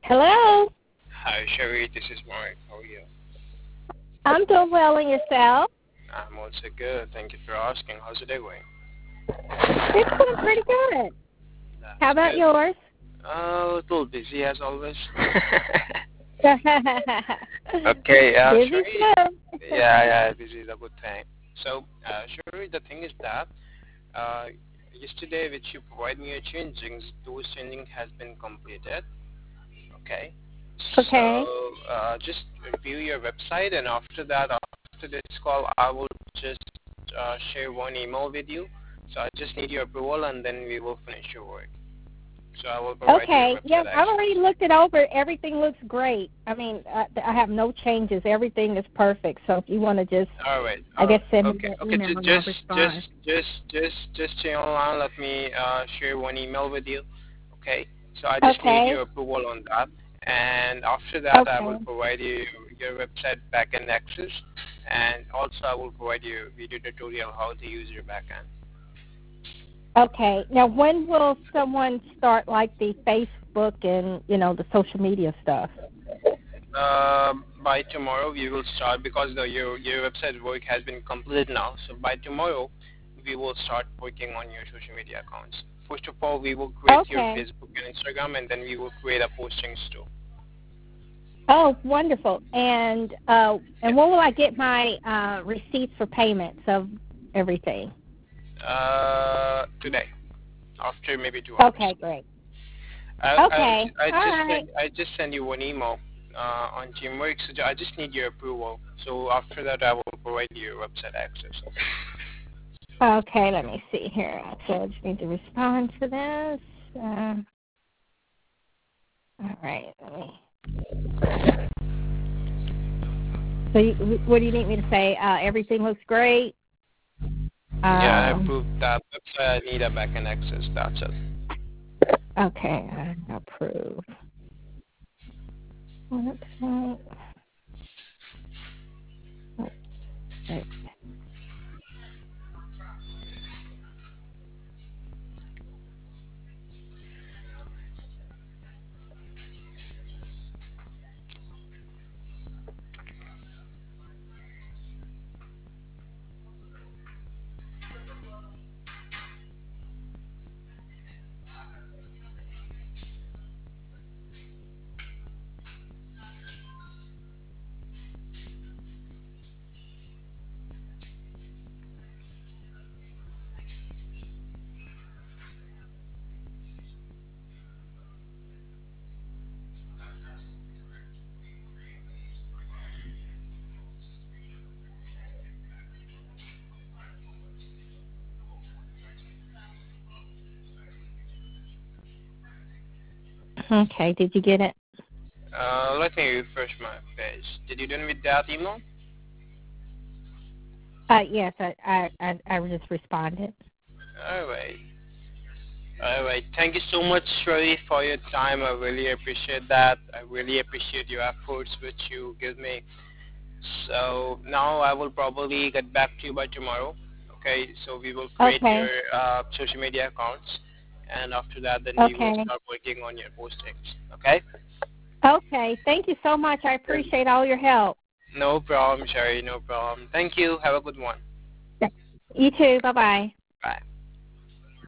Hello. Hi, Sherry. This is Mark. How are you? I'm doing well, and yourself? I'm also good. Thank you for asking. How's your day going? It's going pretty good. How That's about good. yours? A little busy as always. Okay, Busy Sherry. too. Yeah, busy is a good thing. So, Sherry, the thing is that uh, yesterday, which you provide me your changings, those changing has been completed. Okay. Okay. So, just review your website, and after that, after this call, I will just share one email with you. So I just need your approval, and then we will finish your work. So I will provide you your Okay. website Yes, I've access. already looked it over. Everything looks great. I mean, I have no changes. Everything is perfect. So if you want to just, All right. I guess, send me Okay. that Okay. email and I'll respond. Just stay online. Let me share one email with you. Okay. So I just need Okay. your approval on that, and after that, I will Okay. provide you your website backend access, and also I will provide you video tutorial how to use your backend. Okay. Now, when will someone start like the Facebook and the social media stuff? By tomorrow we will start because your website work has been completed now. So by tomorrow we will start working on your social media accounts. First of all, we will create your Okay. Facebook and Instagram, and then we will create a postings too. Oh, wonderful. And Yeah. when will I get my receipts for payments of everything? Today, after maybe 2 hours. Okay, great. I I, Okay. I All just right. sent I just send you one email on Teamwork. So I just need your approval. So after that, I will provide you your website access. Okay, let me see here. So I just need to respond to this. All right. Let me. So what do you need me to say? Everything looks great. Yeah, I approved that. That's I need a backend access. That's it. Okay, I approve. Website. Okay. Okay, did you get it? Let me refresh my page. Did you done with that email? Yes, I just responded. All right. All right. Thank you so much, Shirley, for your time. I really appreciate that. I really appreciate your efforts which you give me. So now I will probably get back to you by tomorrow. Okay. So we will create your Okay. social media accounts, and after that, then we will Okay. start working on your postings. Okay. Okay. Thank you so much. I Then appreciate all your help. no problem, Sherry. No problem. Thank you. Have a good one. You too. Bye-bye. Bye.